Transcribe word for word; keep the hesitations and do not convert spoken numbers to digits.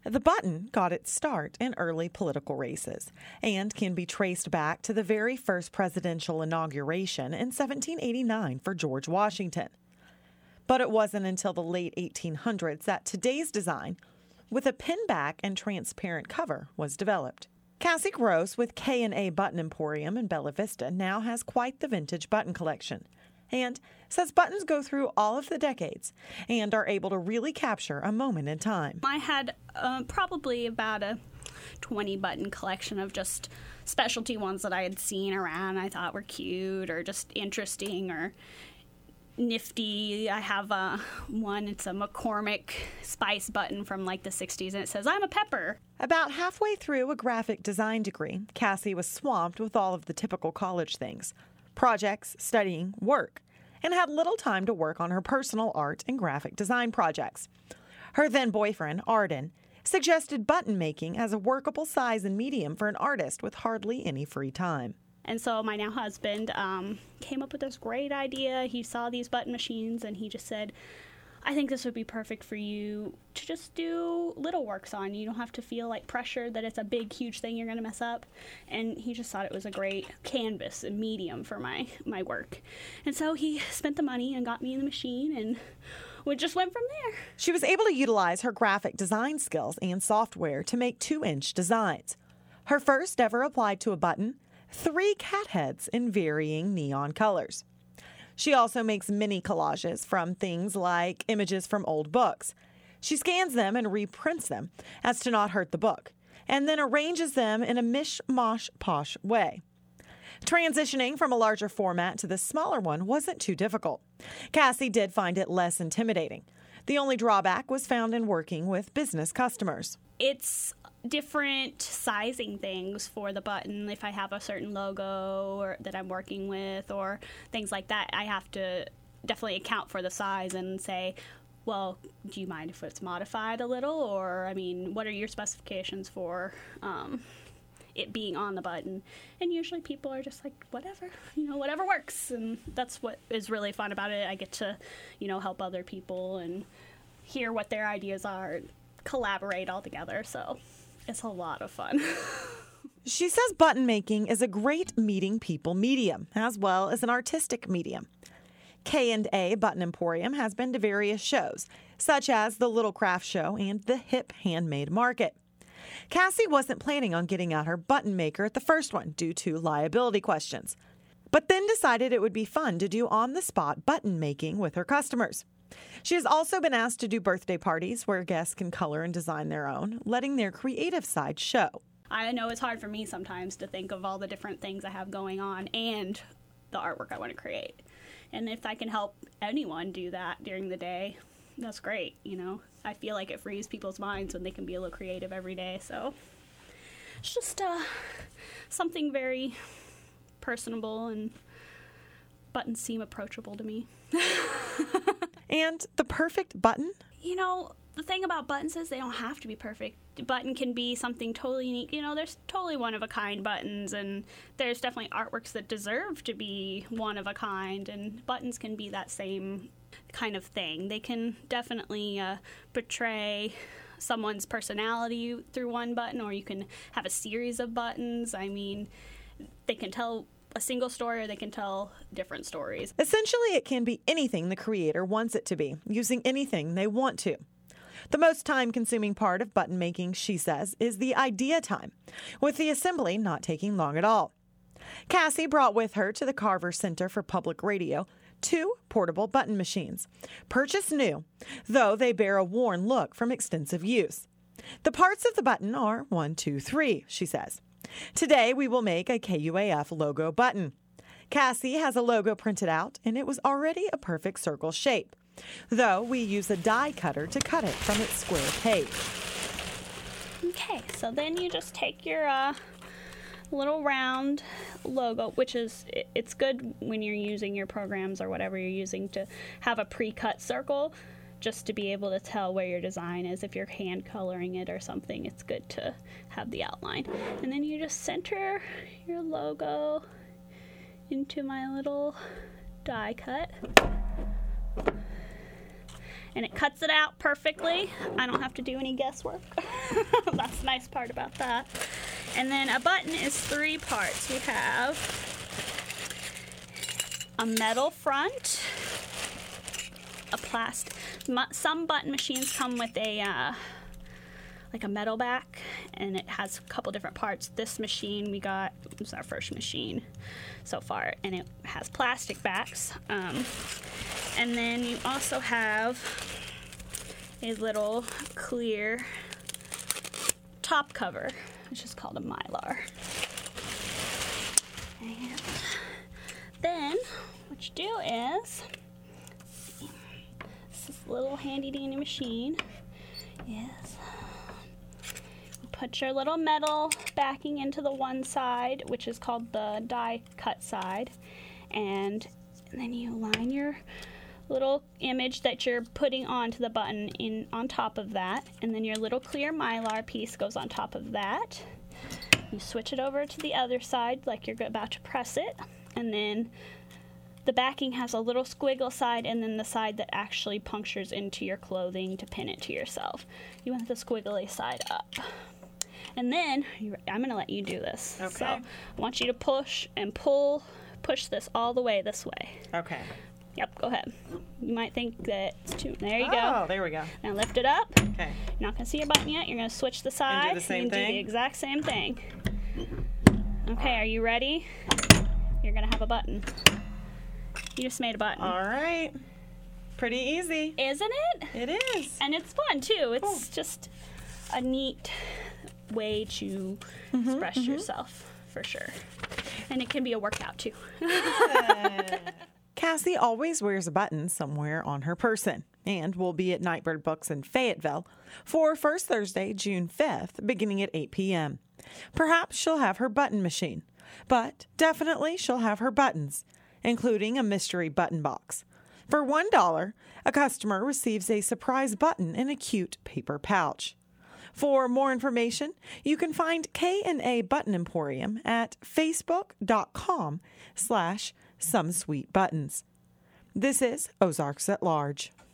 The button got its start in early political races and can be traced back to the very first presidential inauguration in seventeen eighty-nine for George Washington. But it wasn't until the late eighteen hundreds that today's design, with a pinback and transparent cover, was developed. Cassie Gross with K and A Button Emporium in Bella Vista now has quite the vintage button collection and says buttons go through all of the decades and are able to really capture a moment in time. I had uh, probably about a twenty button collection of just specialty ones that I had seen around I thought were cute or just interesting or nifty. I have uh, one, it's a McCormick Spice button from like the sixties, and it says, "I'm a pepper." About halfway through a graphic design degree, Cassie was swamped with all of the typical college things, projects, studying, work, and had little time to work on her personal art and graphic design projects. Her then-boyfriend, Arden, suggested button making as a workable size and medium for an artist with hardly any free time. And so my now husband um, came up with this great idea. He saw these button machines, and he just said, "I think this would be perfect for you to just do little works on. You don't have to feel like pressure that it's a big, huge thing you're going to mess up." And he just thought it was a great canvas and medium for my, my work. And so he spent the money and got me the machine, and we just went from there. She was able to utilize her graphic design skills and software to make two-inch designs. Her first ever applied to a button, three cat heads in varying neon colors. She also makes mini collages from things like images from old books. She scans them and reprints them as to not hurt the book, and then arranges them in a mish-mosh-posh way. Transitioning from a larger format to the smaller one wasn't too difficult. Cassie did find it less intimidating. The only drawback was found in working with business customers. It's different sizing things for the button. If I have a certain logo or that I'm working with or things like that, I have to definitely account for the size and say, well, do you mind if it's modified a little? Or, I mean, what are your specifications for um, it being on the button? And usually people are just like, whatever, you know, whatever works. And that's what is really fun about it. I get to, you know, help other people and hear what their ideas are and collaborate all together. So it's a lot of fun. She says button making is a great meeting people medium, as well as an artistic medium. K and A Button Emporium has been to various shows, such as the Little Craft Show and the Hip Handmade Market. Cassie wasn't planning on getting out her button maker at the first one due to liability questions, but then decided it would be fun to do on-the-spot button making with her customers. She has also been asked to do birthday parties where guests can color and design their own, letting their creative side show. I know it's hard for me sometimes to think of all the different things I have going on and the artwork I want to create. And if I can help anyone do that during the day, that's great, you know. I feel like it frees people's minds when they can be a little creative every day. So it's just uh, something very personable, and buttons seem approachable to me. And the perfect button? You know, the thing about buttons is they don't have to be perfect. A button can be something totally unique. You know, there's totally one-of-a-kind buttons, and there's definitely artworks that deserve to be one-of-a-kind, and buttons can be that same kind of thing. They can definitely uh, portray someone's personality through one button, or you can have a series of buttons. I mean, they can tell a single story, or they can tell different stories. Essentially, it can be anything the creator wants it to be, using anything they want to. The most time-consuming part of button making, she says, is the idea time, with the assembly not taking long at all. Cassie brought with her to the Carver Center for Public Radio two portable button machines, purchased new, though they bear a worn look from extensive use. The parts of the button are one, two, three, she says. Today, we will make a K U A F logo button. Cassie has a logo printed out, and it was already a perfect circle shape, though we use a die cutter to cut it from its square page. Okay, so then you just take your uh, little round logo, which is, it's good when you're using your programs or whatever you're using to have a pre-cut circle, just to be able to tell where your design is. If you're hand coloring it or something, it's good to have the outline. And then you just center your logo into my little die cut. and it cuts it out perfectly. I don't have to do any guesswork. That's the nice part about that. And then a button is three parts. We have a metal front, a plastic. Some button machines come with a uh, like a metal back, and it has a couple different parts. This machine we got, it was our first machine so far, and it has plastic backs. Um, and then you also have a little clear top cover, which is called a Mylar. And then what you do is, this little handy dandy machine is you put your little metal backing into the one side, which is called the die cut side, and, and then you line your little image that you're putting onto the button in on top of that, and then your little clear Mylar piece goes on top of that. You switch it over to the other side like you're about to press it, and then the backing has a little squiggle side, and then the side that actually punctures into your clothing to pin it to yourself. You want the squiggly side up. And then, you, I'm going to let you do this. Okay. So I want you to push and pull, push this all the way this way. Okay. Yep, go ahead. You might think that it's too, there you oh, go. Oh, there we go. Now lift it up. Okay. You're not going to see your button yet. You're going to switch the side. And do the same and thing? do the exact same thing. Okay, are you ready? You're going to have a button. You just made a button. All right. Pretty easy. Isn't it? It is. And it's fun, too. It's Cool. just a neat way to Mm-hmm, express mm-hmm. yourself, for sure. And it can be a workout, too. Cassie always wears a button somewhere on her person and will be at Nightbird Books in Fayetteville for First Thursday, June fifth, beginning at eight p.m. Perhaps she'll have her button machine, but definitely she'll have her buttons, including a mystery button box. For one dollar, a customer receives a surprise button in a cute paper pouch. For more information, you can find K and A Button Emporium at facebook.com slash some sweet buttons. This is Ozarks at Large.